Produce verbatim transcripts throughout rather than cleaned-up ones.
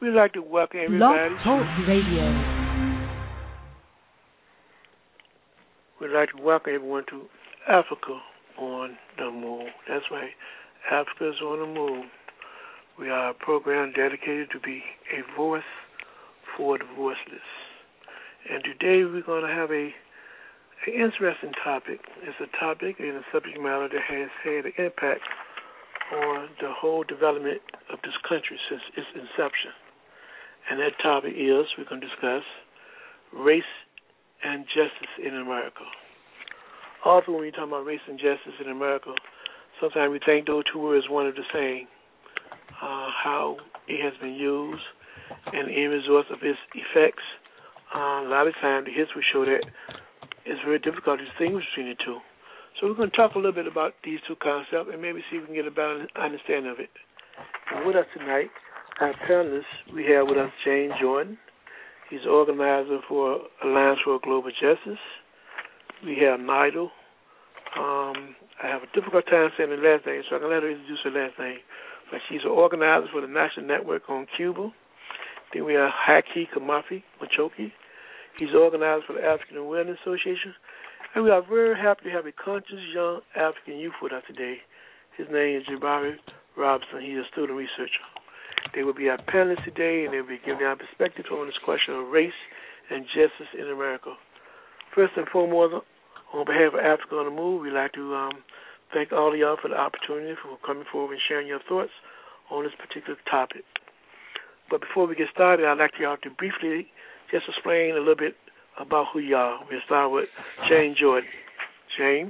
We'd like to welcome Blog everybody. Talk Radio. We'd like to welcome everyone to Africa on the Move. That's right, Africa's on the Move. We are a program dedicated to be a voice for the voiceless. And today we're going to have a an interesting topic. It's a topic and a subject matter that has had an impact on the whole development of this country since its inception. And that topic is, we're going to discuss race and justice in America. Also, when we talk about race and justice in America, sometimes we think those two words one and the same. Uh, how it has been used and the end result of its effects. Uh, a lot of times the history show that it's very difficult to distinguish between the two. So we're going to talk a little bit about these two concepts and maybe see if we can get a better understanding of it. And with us tonight, our panelists, we have with us James Jordan. He's the organizer for Alliance for Global Justice. We have Nidal. Um, I have a difficult time saying the last name, so I can let her introduce her last name. But she's an organizer for the National Network on Cuba. Then we have Haki Kamafi Machoki. He's the organizer for the African Awareness Association. And we are very happy to have a conscious young African youth with us today. His name is Jabari Robinson. He's a student researcher. They will be our panelists today, and they'll be giving our perspective on this question of race and justice in America. First and foremost, on behalf of Africa on the Move, we'd like to um, thank all of y'all for the opportunity for coming forward and sharing your thoughts on this particular topic. But before we get started, I'd like y'all to briefly just explain a little bit about who you are. We'll start with James Jordan. James?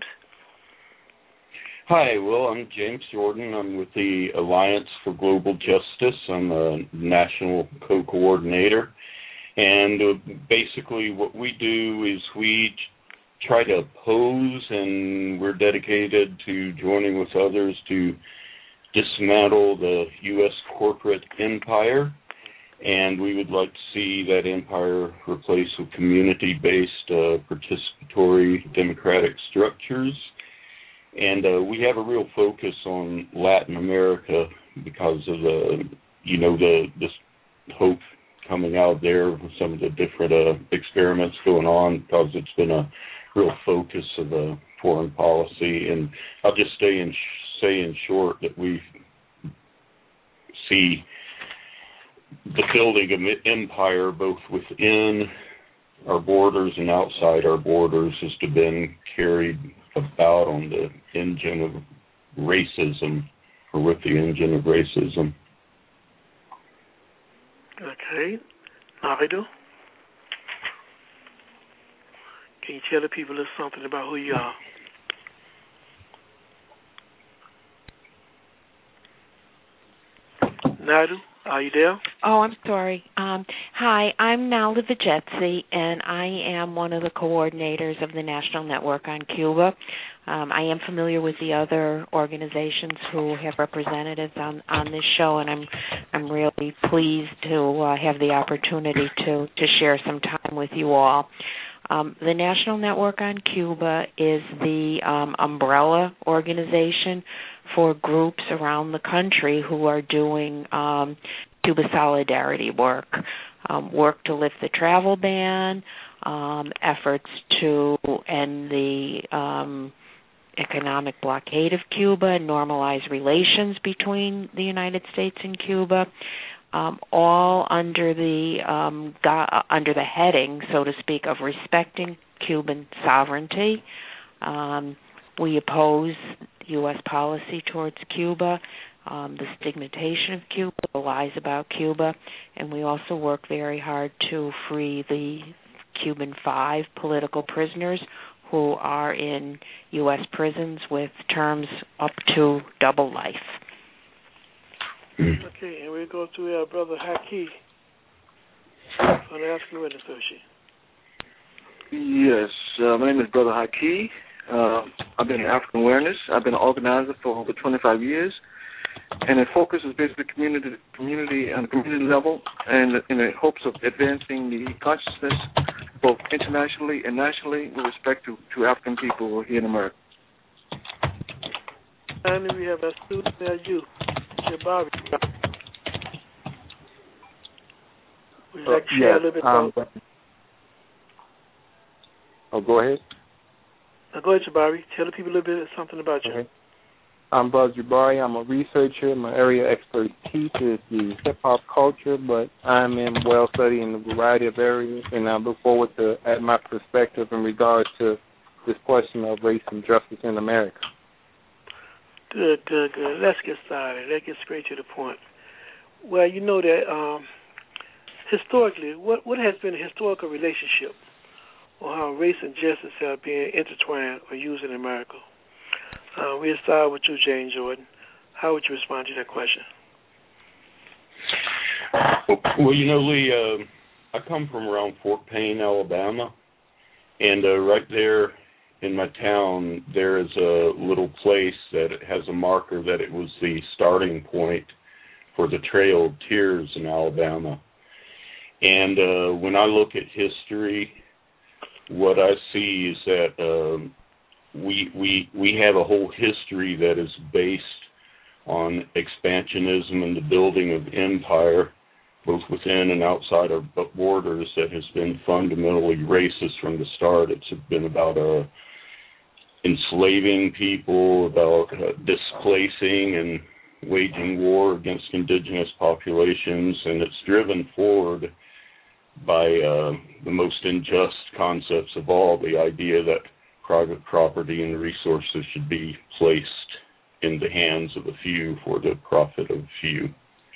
Hi, well, I'm James Jordan. I'm with the Alliance for Global Justice. I'm a national co-coordinator. And uh, basically what we do is we try to oppose, and we're dedicated to joining with others to dismantle the U S corporate empire. And we would like to see that empire replaced with community-based, uh, participatory, democratic structures. And uh, we have a real focus on Latin America because of the, you know, the this hope coming out there with some of the different uh, experiments going on, because it's been a real focus of uh, foreign policy. And I'll just stay in, say in short that we see the building of an empire both within our borders and outside our borders has been carried about on the engine of racism, or with the engine of racism. Okay. Naidu? Can you tell the people a little something about who you are? Naidu? Are you there? Oh, I'm sorry. Um, hi, I'm Nalda Vajetsi, and I am one of the coordinators of the National Network on Cuba. Um, I am familiar with the other organizations who have representatives on, on this show, and I'm I'm really pleased to uh, have the opportunity to, to share some time with you all. Um, the National Network on Cuba is the um, umbrella organization for groups around the country who are doing um, Cuba solidarity work, um, work to lift the travel ban, um, efforts to end the um, economic blockade of Cuba and normalize relations between the United States and Cuba, um, all under the um, go- under the heading, so to speak, of respecting Cuban sovereignty. Um, we oppose U S policy towards Cuba, um, the stigmatization of Cuba, the lies about Cuba, and we also work very hard to free the Cuban Five political prisoners who are in U S prisons with terms up to double life. Okay, and we'll go to our brother Haki from the African Awareness Association. Yes, uh, my name is Brother Haki. Uh, I've been in African Awareness. I've been an organizer for over twenty-five years, and the focus is basically community, community on the community level, and in the hopes of advancing the consciousness both internationally and nationally with respect to, to African people here in America. Finally, we have our student, our youth, Jabari. you like to share yes, a little bit um, about? Oh, go ahead. Now, go ahead, Jabari. Tell the people a little bit something about you. Okay. I'm Buzz Jabari. I'm a researcher. My area of expertise is the hip-hop culture, but I'm in well studied in a variety of areas, and I look forward to add my perspective in regards to this question of race and justice in America. Good, good, good. Let's get started. Let's get straight to the point. Well, you know that um, historically, what, what has been a historical relationship on how race and justice have been intertwined or used in America? Uh, we'll start with you, Jane Jordan. How would you respond to that question? Well, you know, Lee, uh, I come from around Fort Payne, Alabama, and uh, right there in my town, there is a little place that has a marker that it was the starting point for the Trail of Tears in Alabama. And uh, when I look at history, what I see is that um, we we we have a whole history that is based on expansionism and the building of empire, both within and outside our borders, that has been fundamentally racist from the start. It's been about uh, enslaving people, about uh, displacing and waging war against indigenous populations, and it's driven forward by uh, the most unjust concepts of all, the idea that private property and resources should be placed in the hands of a few for the profit of few.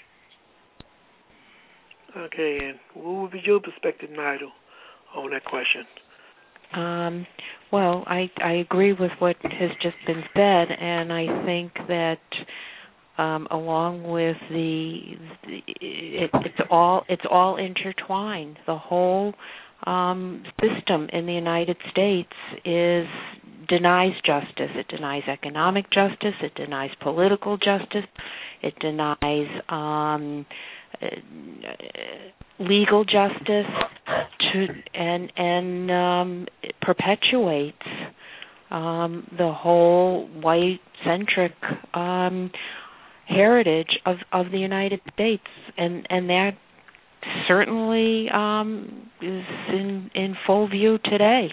Okay, and what would be your perspective, Nigel, on that question? Um, well, I, I agree with what has just been said, and I think that um, along with the, the it, it's all it's all intertwined. The whole um, system in the United States is denies justice. It denies economic justice. It denies political justice. It denies um, uh, legal justice, to, and and um, it perpetuates um, the whole white-centric um, heritage of, of the United States, and and that certainly um, is in in full view today.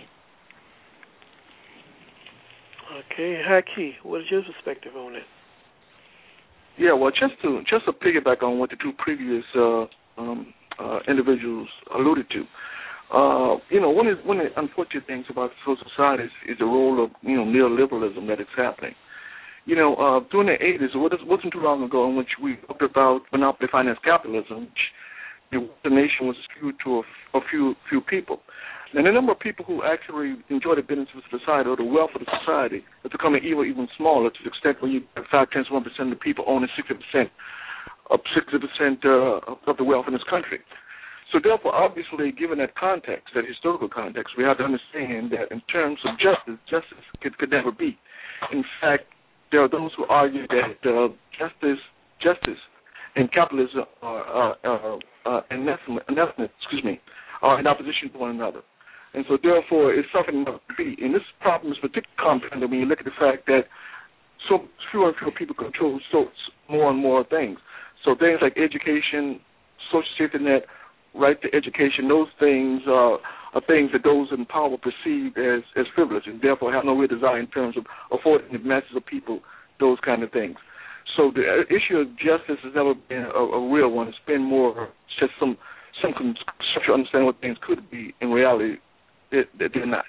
Okay, Haki, what is your perspective on it? Yeah, well, just to just to piggyback on what the two previous uh, um, uh, individuals alluded to, uh, you know, one of one of the unfortunate things about social society is, is the role of you know neoliberalism that is happening. You know, uh, during the eighties, it wasn't too long ago in which we talked about monopoly finance capitalism, which you know, the nation was skewed to a, a few few people. And the number of people who actually enjoy the benefits of society or the wealth of the society is becoming even even smaller, to the extent where you have five tenths one percent of the people owning sixty percent of sixty percent uh, of the wealth in this country. So therefore, obviously, given that context, that historical context, we have to understand that in terms of justice, justice could, could never be. In fact, there are those who argue that uh, justice, justice, and capitalism are, are, are, are anathema, anathema, excuse me, are in opposition to one another. And so, therefore, it's something that must be. And this problem is particularly compounded when you look at the fact that so fewer and fewer people control so more and more things. So things like education, social safety net, right to education, those things are, are things that those in power perceive as, as frivolous and therefore have no real desire in terms of affording the masses of people those kind of things. So the issue of justice has never been a, a real one. It's been more just some some conceptual understanding what things could be. In reality, it, it, they're not.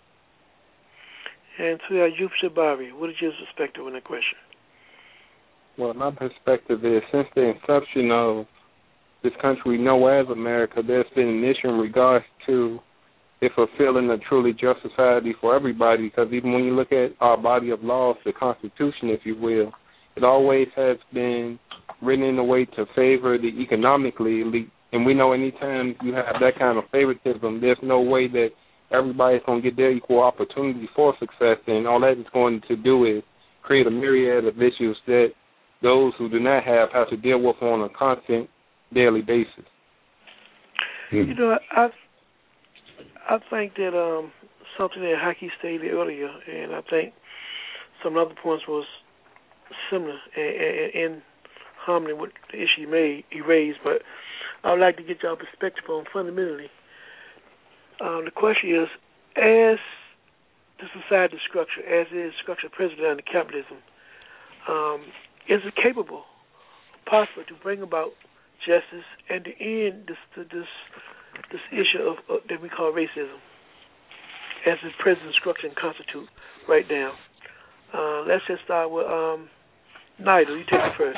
And to our youth, Jabari, what is your perspective on that question? Well, my perspective is since the inception of this country we know as America, there's been an issue in regards to it fulfilling a truly just society for everybody, because even when you look at our body of laws, the Constitution, if you will, it always has been written in a way to favor the economically elite. And we know anytime you have that kind of favoritism, there's no way that everybody's going to get their equal opportunity for success, and all that is going to do is create a myriad of issues that those who do not have have to deal with on a constant daily basis. You know, I I think that um, something that Haki stated earlier, and I think some other points was similar and in harmony with the issue he made, he raised, but I would like to get your perspective on fundamentally. Um, the question is, as the society structure, as it is structured presently under capitalism, um, is it capable, possible to bring about justice and to end this this this issue of uh, that we call racism, as the present structure and constitute right now? Uh, let's just start with um, Nigel. You take it first.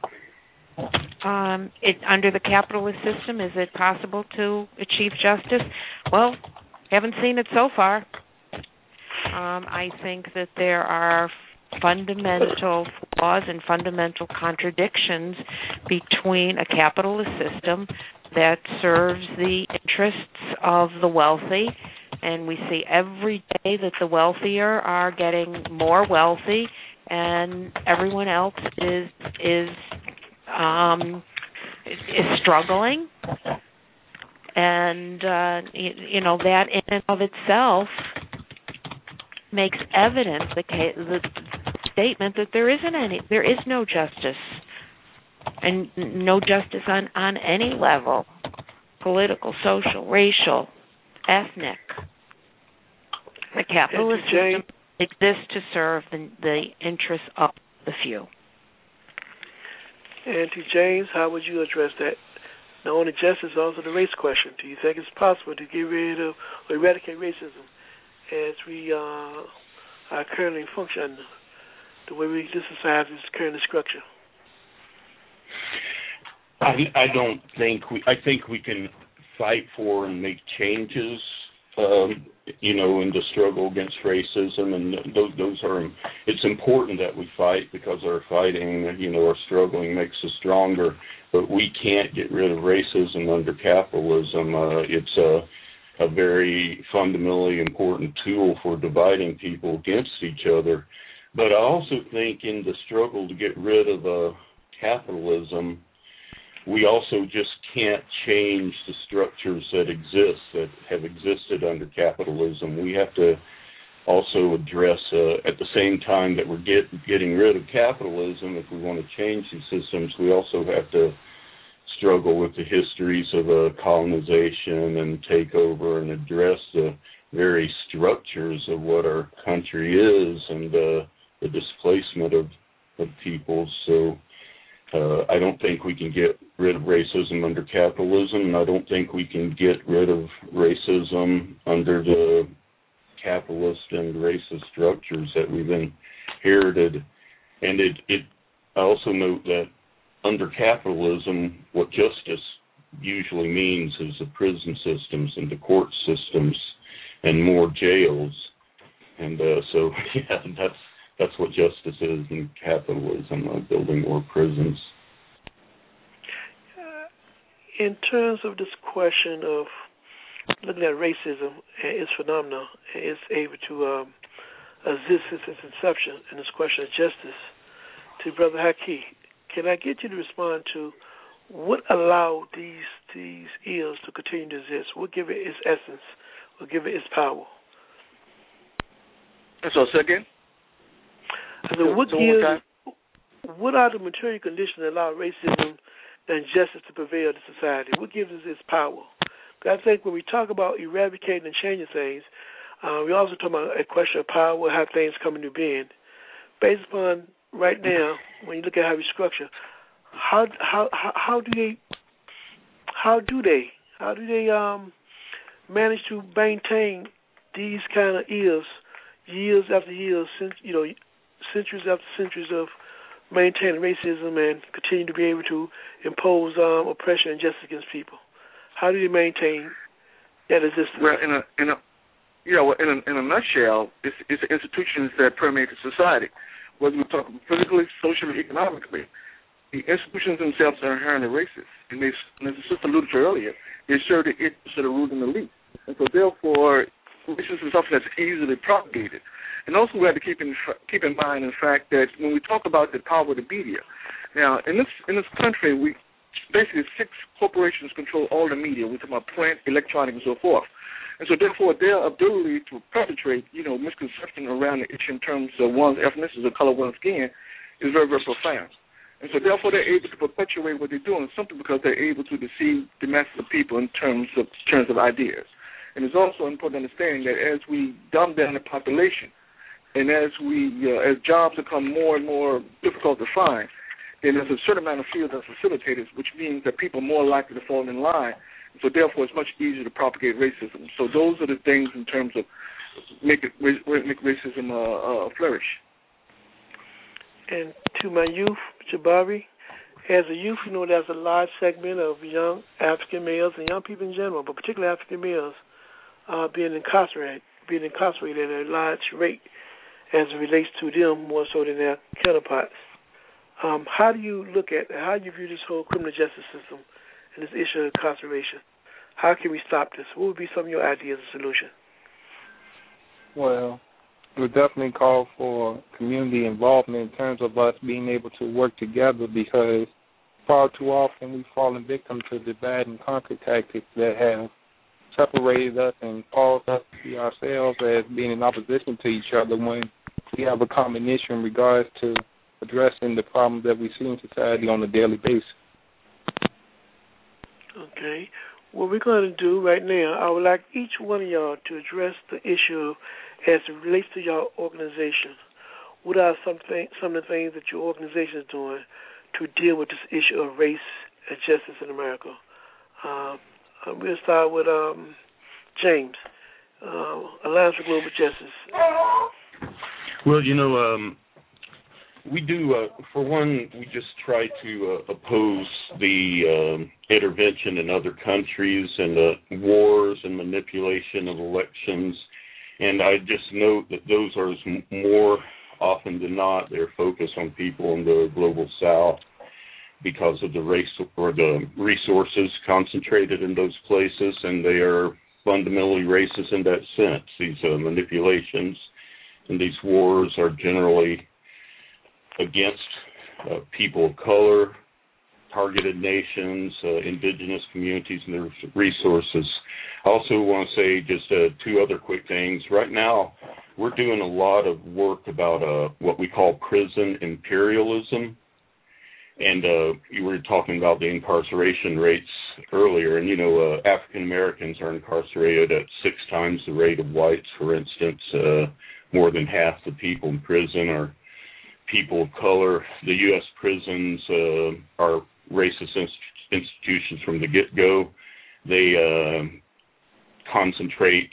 Um, it, under the capitalist system, is it possible to achieve justice? Well, haven't seen it so far. Um, I think that there are fundamental flaws and fundamental contradictions between a capitalist system that serves the interests of the wealthy, and we see every day that the wealthier are getting more wealthy, and everyone else is is um, is struggling, and uh, you, you know that in and of itself makes evident the, the statement that there isn't any, there is no justice, and no justice on, on any level, political, social, racial, ethnic. The capitalist system exists to serve the, the interests of the few. And to James, how would you address that? Not only justice, also the race question. Do you think it's possible to get rid of or eradicate racism as we uh, are currently function, the way we this society is currently structured? I, I don't think we. I think we can fight for and make changes, um, you know, in the struggle against racism, and those, those are. It's important that we fight because our fighting, you know, our struggling makes us stronger. But we can't get rid of racism under capitalism. Uh, it's a a very fundamentally important tool for dividing people against each other. But I also think in the struggle to get rid of uh, capitalism, we also just can't change the structures that exist, that have existed under capitalism. We have to also address, uh, at the same time that we're get, getting rid of capitalism, if we want to change these systems, we also have to struggle with the histories of uh, colonization and takeover and address the very structures of what our country is and uh, the displacement of, of people. So uh, I don't think we can get rid of racism under capitalism, and I don't think we can get rid of racism under the capitalist and racist structures that we've inherited. And it, it I also note that under capitalism, what justice usually means is the prison systems and the court systems and more jails. And uh, so, yeah, that's that's what justice is in capitalism, uh, building more prisons. Uh, in terms of this question of looking at racism and its phenomena, and it's able to um, exist since its inception, and this question of justice, to Brother Haki, can I get you to respond to what allowed these these ills to continue to exist? What give it its essence? What give it its power? So second. So what gives? What are the material conditions that allow racism and injustice to prevail in society? What gives us its power? Because I think when we talk about eradicating and changing things, uh, we also talk about a question of power, how things come into being, based upon. Right now, when you look at how we structure, how how how, how do they how do they how do they um, manage to maintain these kind of ills years after years, since you know centuries after centuries of maintaining racism and continue to be able to impose um, oppression and injustice against people? How do they maintain that existence? Well, in a in a you know in a, in a nutshell, it's, it's institutions that permeate the society. Whether we talk politically, socially, economically, the institutions themselves are inherently racist. And, they, and as the sister alluded to earlier, they serve the interests of the ruling elite. And so therefore, racism is something that's easily propagated. And also we have to keep in, keep in mind, in fact, that when we talk about the power of the media, now, in this in this country, we basically six corporations control all the media. We're talking about print, electronic, and so forth. And so, therefore, their ability to perpetrate, you know, misconception around the issue in terms of one's ethnicity or color of one's skin is very, very profound. And so therefore they're able to perpetuate what they're doing simply because they're able to deceive the masses of people in terms of terms of ideas. And it's also important to understand that as we dumb down the population and as we uh, as jobs become more and more difficult to find, then there's a certain amount of fields that's facilitated, which means that people are more likely to fall in line. So therefore it's much easier to propagate racism. So those are the things in terms of make it make racism uh, uh, flourish. And to my youth, Jabari, as a youth, you know, there's a large segment of young African males and young people in general, but particularly African males, uh, being incarcerated, being incarcerated at a large rate as it relates to them more so than their counterparts. Um, how do you look at, how do you view this whole criminal justice system and this issue of incarceration? How can we stop this? What would be some of your ideas of solution? Well, it would definitely call for community involvement in terms of us being able to work together, because far too often we've fallen victim to divide and conquer tactics that have separated us and caused us to see ourselves as being in opposition to each other when we have a common issue in regards to addressing the problems that we see in society on a daily basis. Okay. What we're going to do right now, I would like each one of y'all to address the issue as it relates to your organization. What are some, thing, some of the things that your organization is doing to deal with this issue of race and justice in America? Uh, we'll start with um, James, uh, Alliance for Global Justice. Well, you know, um, we do, uh, for one, we just try to uh, oppose the um, intervention in other countries and the wars and manipulation of elections. And I just note that those are more often than not, they're focused on people in the global south because of the race or the resources concentrated in those places, and they are fundamentally racist in that sense. These uh, manipulations and these wars are generally against uh, people of color, targeted nations, uh, indigenous communities, and their resources. I also want to say just uh, two other quick things. Right now, we're doing a lot of work about uh, what we call prison imperialism. And uh, you were talking about the incarceration rates earlier. And, you know, uh, African Americans are incarcerated at six times the rate of whites, for instance. Uh, more than half the people in prison are people of color. The U S prisons uh, are racist inst- institutions from the get-go. They uh, concentrate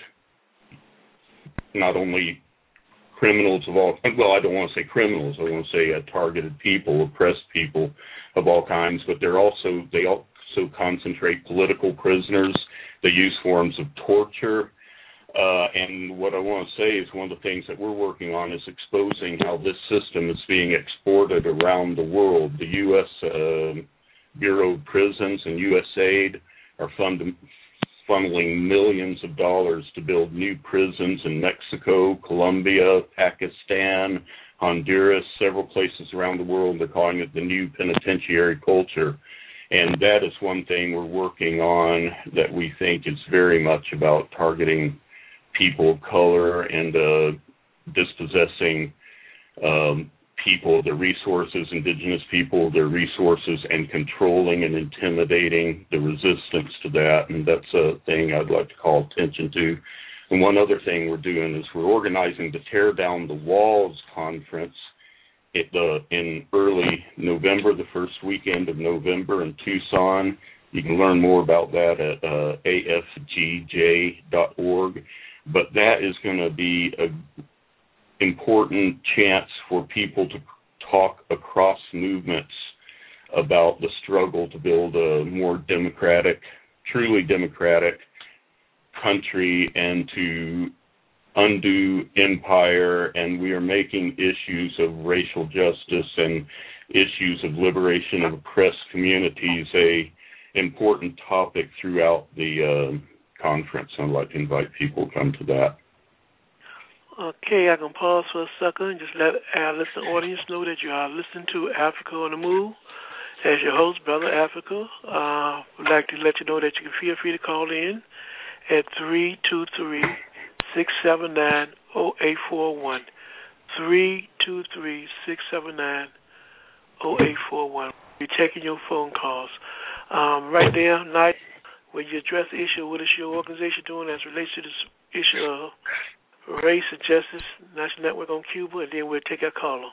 not only criminals of all, well, I don't want to say criminals, I want to say uh, targeted people, oppressed people of all kinds, but they're also, they also concentrate political prisoners. They use forms of torture. Uh, and what I want to say is one of the things that we're working on is exposing how this system is being exported around the world. The U S uh, Bureau of Prisons and U S A I D are fund- funneling millions of dollars to build new prisons in Mexico, Colombia, Pakistan, Honduras, several places around the world. They're calling it the new penitentiary culture. And that is one thing we're working on that we think is very much about targeting people of color and uh, dispossessing um, people, their resources, indigenous people, their resources, and controlling and intimidating the resistance to that. And that's a thing I'd like to call attention to. And one other thing we're doing is we're organizing the Tear Down the Walls conference at the, in early November, the first weekend of November in Tucson. You can learn more about that at uh, A F G J dot org. But that is going to be an important chance for people to talk across movements about the struggle to build a more democratic, truly democratic country and to undo empire. And we are making issues of racial justice and issues of liberation of oppressed communities a important topic throughout the uh, conference. I'd like to invite people to come to that. Okay, I can pause for a second and just let our listening audience know that you are listening to Africa on the Move. As your host, Brother Africa, uh, would like to let you know that you can feel free to call in at three two three, six seven nine, zero eight four one. three two three, six seven nine, oh eight four one. We're taking your phone calls. Um, right there, Night, when you address the issue, what is your organization doing as it relates to this issue of race and justice, National Network on Cuba, and then we'll take our caller.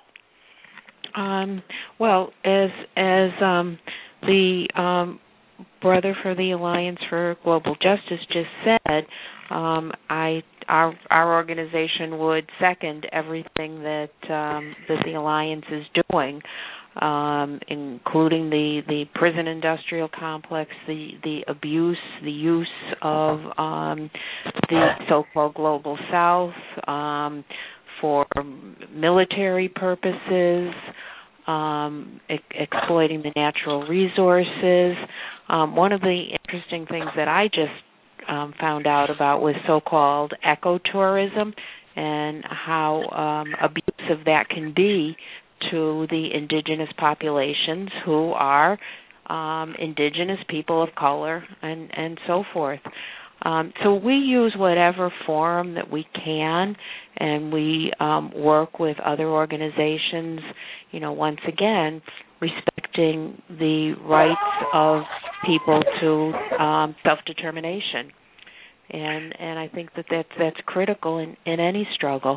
Um, well, as as um, the um, brother for the Alliance for Global Justice just said, um, I our our organization would second everything that um, that the Alliance is doing, um, including the, the prison industrial complex, the the abuse, the use of um, the so-called Global South um, for military purposes, um, e- exploiting the natural resources. Um, one of the interesting things that I just um, found out about was so-called ecotourism and how um, abusive that can be to the indigenous populations who are um, indigenous people of color and, and so forth. Um, so we use whatever forum that we can, and we um, work with other organizations, you know, once again, respecting the rights of people to um, self-determination. And and I think that that's, that's critical in, in any struggle.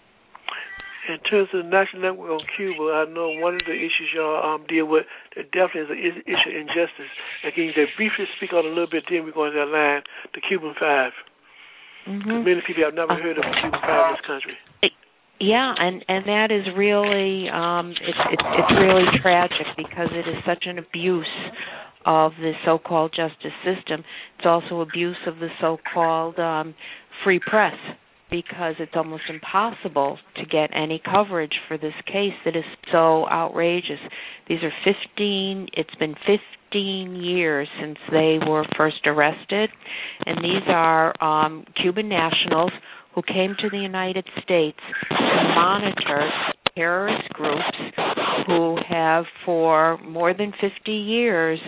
In terms of the National Network on Cuba, I know one of the issues y'all um, deal with that definitely is an issue of injustice. And can you briefly speak on it a little bit, then we're going to that line, the Cuban Five. Mm-hmm. Many people have never heard of the Cuban Five in this country. Yeah, and, and that is really um, it's, it's it's really tragic because it is such an abuse of the so-called justice system. It's also abuse of the so-called um, free press, because it's almost impossible to get any coverage for this case that is so outrageous. These are fifteen, it's been fifteen years since they were first arrested, and these are um, Cuban nationals who came to the United States to monitor terrorist groups who have for more than fifty years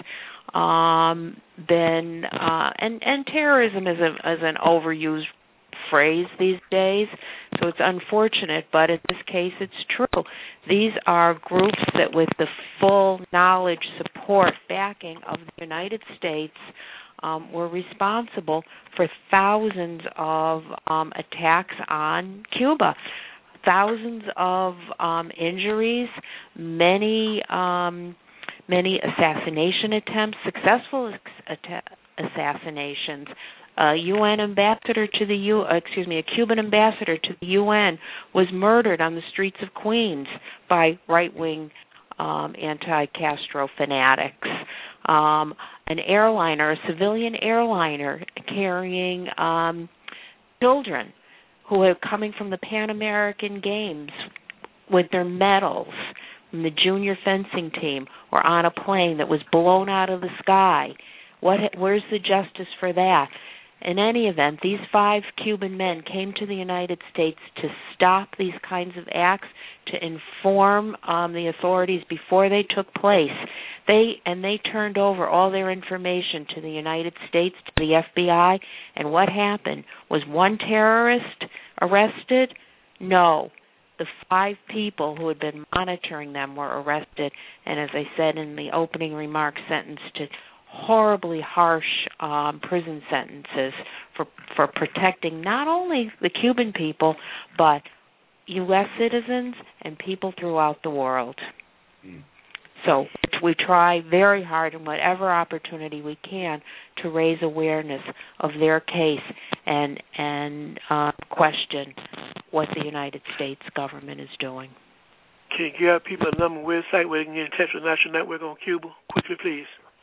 um, been, uh, and, and terrorism is, a, is an overused phrase these days, so it's unfortunate, but in this case it's true. These are groups that with the full knowledge, support, backing of the United States um, were responsible for thousands of um, attacks on Cuba, thousands of um, injuries, many um, many assassination attempts, successful att- assassinations. A U N ambassador to the U, uh, excuse me, a Cuban ambassador to the U N was murdered on the streets of Queens by right-wing um, anti-Castro fanatics. Um, an airliner, a civilian airliner carrying um, children who are coming from the Pan American Games with their medals from the junior fencing team or on a plane that was blown out of the sky. What? Where's the justice for that? In any event, these five Cuban men came to the United States to stop these kinds of acts, to inform um, the authorities before they took place. They and they turned over all their information to the United States, to the F B I, and what happened? Was one terrorist arrested? No. The five people who had been monitoring them were arrested, and as I said in the opening remarks, sentenced to horribly harsh um, prison sentences for for protecting not only the Cuban people, but U S citizens and people throughout the world. Mm. So we try very hard in whatever opportunity we can to raise awareness of their case and and uh, question what the United States government is doing. Can you give people a number website where they can get in touch with National Network on Cuba? Quickly, please.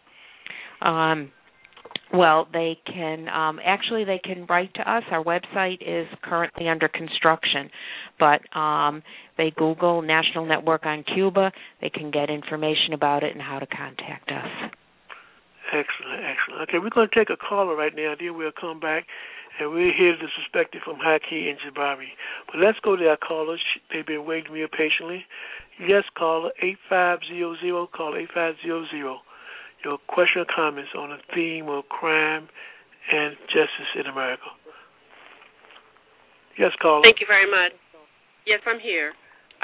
Um, well, they can, um, actually they can write to us. Our website is currently under construction, but um, they Google National Network on Cuba. They can get information about it and how to contact us. Excellent, excellent. Okay, we're going to take a caller right now. Then we'll come back, and we're here to suspect it from Haki and Jabari. But let's go to our callers. They've been waiting me patiently. Yes, caller, eight five zero zero, call eight five zero zero. Your question or comments on the theme of crime and justice in America. Yes, caller. Thank you very much. Yes, I'm here.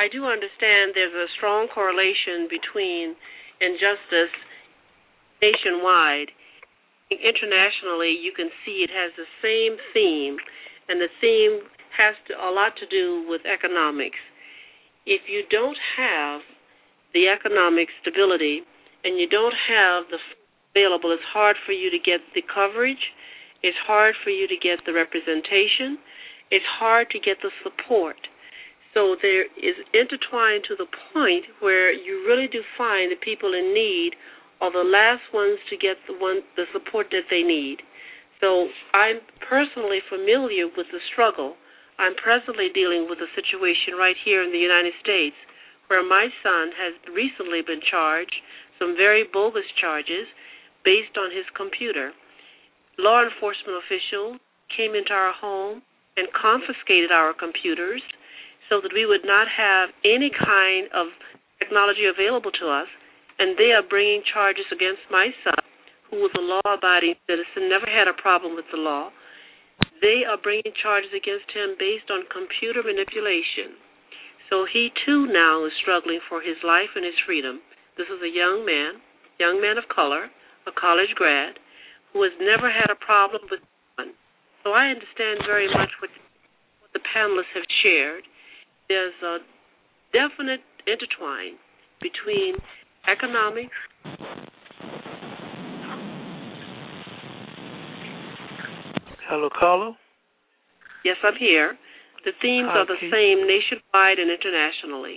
I do understand there's a strong correlation between injustice nationwide. Internationally, you can see it has the same theme, and the theme has to, a lot to do with economics. If you don't have the economic stability and you don't have the available, it's hard for you to get the coverage, it's hard for you to get the representation, it's hard to get the support. So there is intertwined to the point where you really do find that people in need are the last ones to get the one the support that they need. So I'm personally familiar with the struggle. I'm presently dealing with a situation right here in the United States where my son has recently been charged some very bogus charges based on his computer. Law enforcement officials came into our home and confiscated our computers so that we would not have any kind of technology available to us, and they are bringing charges against my son, who was a law-abiding citizen, never had a problem with the law. They are bringing charges against him based on computer manipulation. So he, too, now is struggling for his life and his freedom. This is a young man, young man of color, a college grad, who has never had a problem with one. So I understand very much what, what the panelists have shared. There's a definite intertwine between economics, hello, caller? Yes, I'm here. The themes Hi, are the Keith. same nationwide and internationally.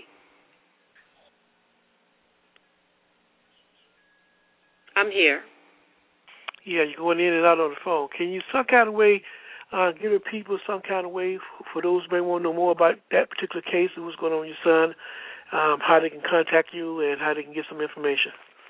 I'm here. Yeah, you're going in and out on the phone. Can you some kind of way uh, give the people some kind of way f- for those who may want to know more about that particular case and what's going on with your son, um, how they can contact you and how they can get some information?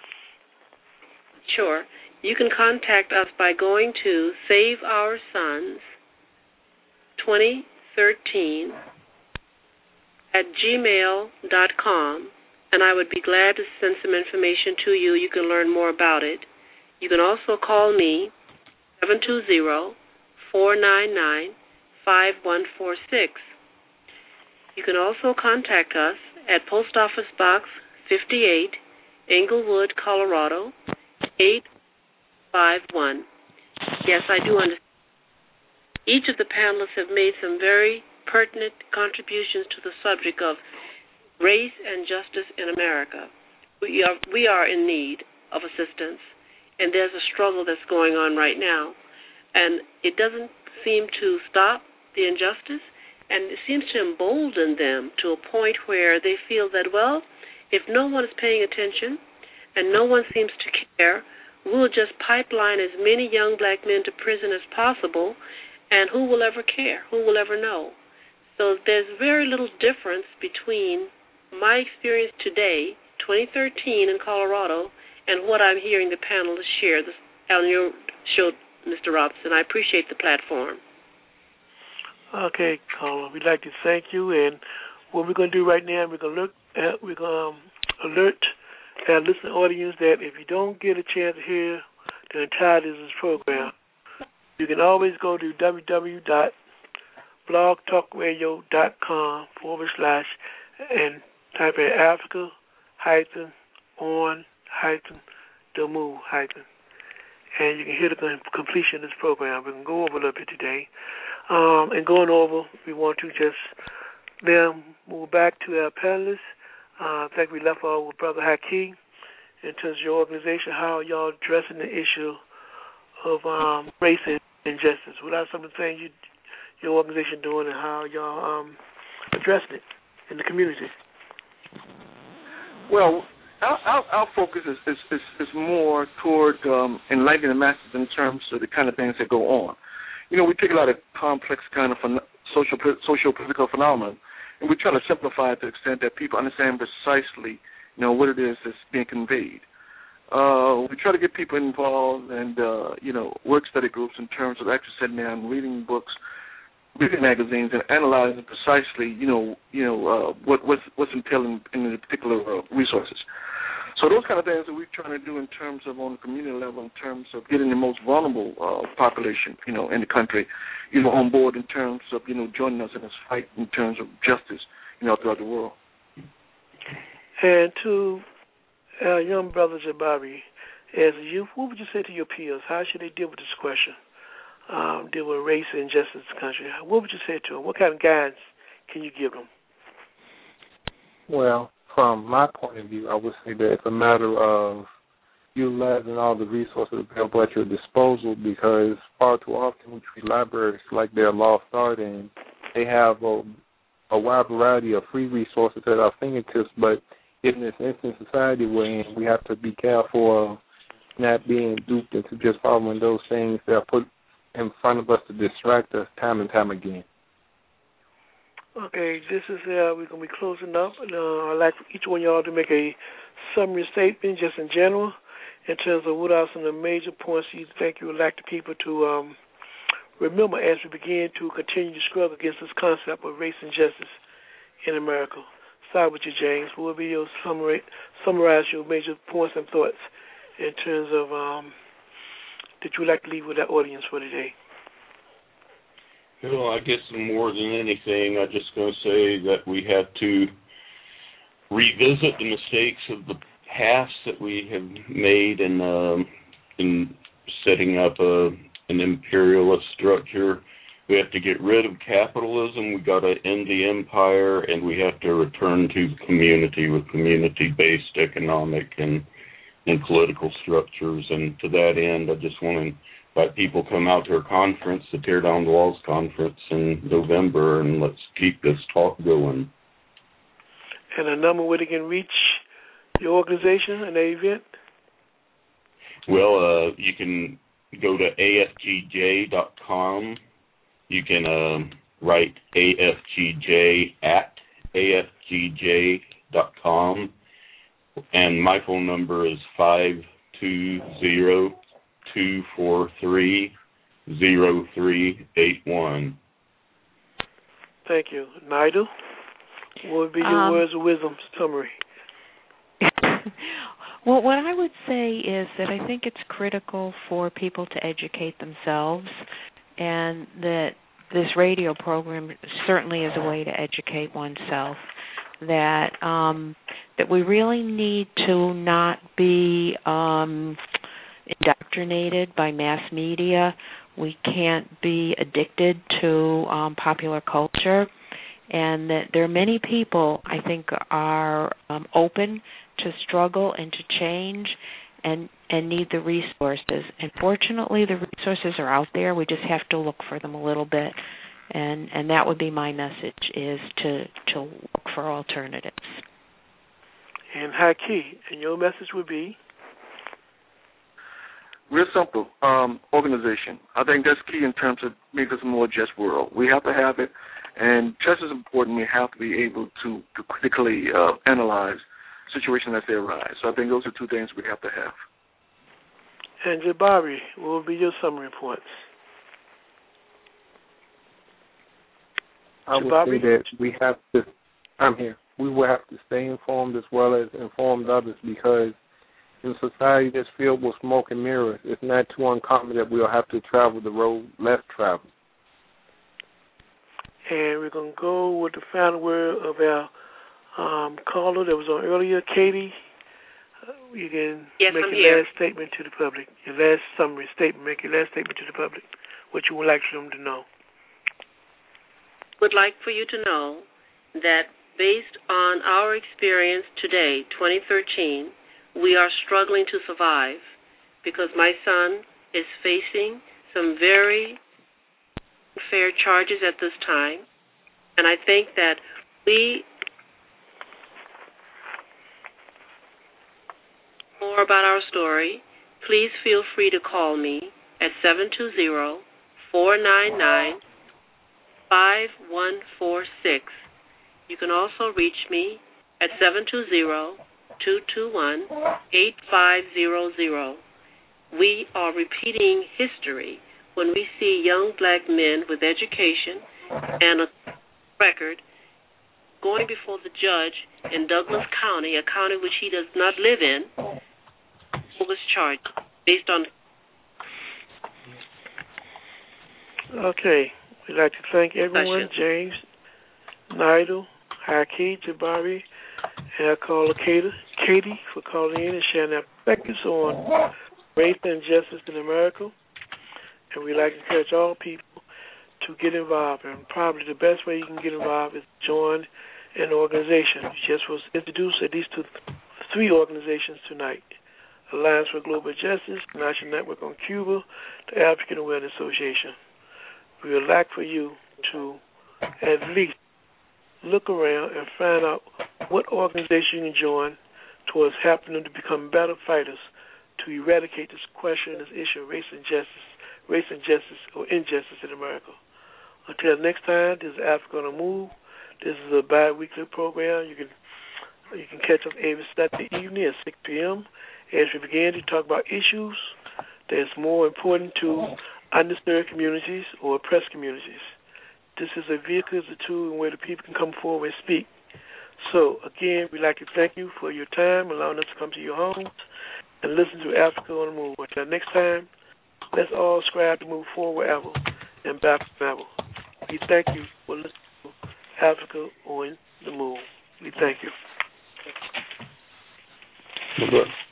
Sure. You can contact us by going to Save Our Sons twenty thirteen at gmail dot com, and I would be glad to send some information to you. You can learn more about it. You can also call me, seven two zero, four nine nine, five one four six. You can also contact us at Post Office Box fifty-eight, Englewood, Colorado, eight five one. Yes, I do understand. Each of the panelists have made some very pertinent contributions to the subject of race and justice in America. We are, we are in need of assistance, and there's a struggle that's going on right now. And it doesn't seem to stop the injustice, and it seems to embolden them to a point where they feel that, well, if no one is paying attention and no one seems to care, we'll just pipeline as many young black men to prison as possible, and who will ever care? Who will ever know? So there's very little difference between my experience today, twenty thirteen in Colorado, and what I'm hearing the panelists share this, on your show, Mister Robinson. I appreciate the platform. Okay, caller, we'd like to thank you. And what we're going to do right now, we're going to look at, we're going to alert our listening audience that if you don't get a chance to hear the entirety of this program, you can always go to www.blogtalkradio.com forward slash and type in Africa hyphen on hyphen the move hyphen. And you can hear the completion of this program. We can go over a little bit today. Um, and going over, we want to just then move back to our panelists. Uh, I think we left off with Brother Haki in terms of your organization, how y'all addressing the issue of um, race and injustice. What are some of the things you, your organization doing and how y'all um, addressing it in the community? Well, our, our, our focus is, is, is, is more toward um, enlightening the masses in terms of the kind of things that go on. You know, we take a lot of complex kind of social, socio-political phenomena, and we try to simplify it to the extent that people understand precisely, you know, what it is that's being conveyed. Uh, we try to get people involved and, uh, you know, work study groups in terms of actually sitting down, reading books, reading magazines, and analyzing precisely, you know, you know, uh, what, what's, what's entailed in, in the particular uh, resources. So those kind of things that we're trying to do in terms of on the community level, in terms of getting the most vulnerable uh, population, you know, in the country, you know, on board in terms of, you know, joining us in this fight in terms of justice, you know, throughout the world. And to our young brother Jabari, as a youth, what would you say to your peers? How should they deal with this question? Um, deal with race and injustice in this country. What would you say to them? What kind of guidance can you give them? Well, from my point of view, I would say that it's a matter of utilizing all the resources available at your disposal, because far too often we treat libraries like they're a lost art, and they have a, a wide variety of free resources at our fingertips. But in this instant society we're in, we have to be careful of not being duped into just following those things that are put in front of us to distract us time and time again. Okay, this is uh, we're going to be closing up. Uh, I'd like for each one of y'all to make a summary statement just in general in terms of what are some of the major points you think you would like the people to um, remember as we begin to continue to struggle against this concept of race and justice in America. Start with you, James. What would be your summary, summarize your major points and thoughts in terms of um, that you would like to leave with our audience for today? Well, I guess more than anything, I'm just going to say that we have to revisit the mistakes of the past that we have made in um, in setting up a, an imperialist structure. We have to get rid of capitalism. We got to end the empire, and we have to return to the community with community-based economic and and political structures. And to that end, I just want to let people come out to our conference, the Tear Down the Walls conference in November, and let's keep this talk going. And a number where they can reach your organization and the event? Well, uh, you can go to A F G J dot com. You can uh, write A F G J at A F G J dot com. And my phone number is five two zero, two four three, zero three eight one. Thank you. Naidu, what would be your um, words of wisdom summary? Well, what I would say is that I think it's critical for people to educate themselves, and that this radio program certainly is a way to educate oneself, that um, that we really need to not be um, indoctrinated by mass media. We can't be addicted to um, popular culture, and that there are many people, I think, are um, open to struggle and to change and and need the resources. And fortunately, the resources are out there. We just have to look for them a little bit. And and that would be my message, is to, to look for alternatives. And Haki, and your message would be? Real simple. Um, organization. I think that's key in terms of making us a more just world. We have to have it. And just as important, we have to be able to, to critically uh, analyze situations as they arise. So I think those are two things we have to have. And Jabari, what will be your summary points? I would say that we have to, I'm here, we will have to stay informed as well as informed others, because in a society that's filled with smoke and mirrors, it's not too uncommon that we'll have to travel the road less traveled. And we're going to go with the final word of our um, caller that was on earlier, Katie. Uh, you can yes, make I'm your here. last statement to the public, your last summary statement, make your last statement to the public, what you would like for them to know. Would like for you to know that based on our experience today, twenty thirteen, we are struggling to survive because my son is facing some very fair charges at this time, and I think that we more about our story. Please feel free to call me at seven two zero, four nine nine, five one four six. You can also reach me at seven two zero, two two one, eight five zero zero. We are repeating history when we see young black men with education and a record going before the judge in Douglas County, a county which he does not live in, was charged based on... Okay. We'd like to thank everyone, James, Naidu, Haki, Jabari, And I call Katie, Katie for calling in and sharing their perspectives on race and justice in America. And we'd like to encourage all people to get involved. And probably the best way you can get involved is join an organization. We just was introduced at least to three organizations tonight. Alliance for Global Justice, National Network on Cuba, the African Awareness Association. We would like for you to at least look around and find out what organization you can join towards helping them to become better fighters to eradicate this question, this issue of race and justice, race and justice or injustice in America. Until next time, this is Africa on the Move. This is a bi-weekly program. You can you can catch up every Saturday evening at six p.m. as we begin to talk about issues that's more important to underserved communities or oppressed communities. This is a vehicle, it's a tool where the people can come forward and speak. So, again, we'd like to thank you for your time, allowing us to come to your homes and listen to Africa on the Move. Until next time, let's all strive to move forward ever and back forever. We thank you for listening to Africa on the Move. We thank you. Good.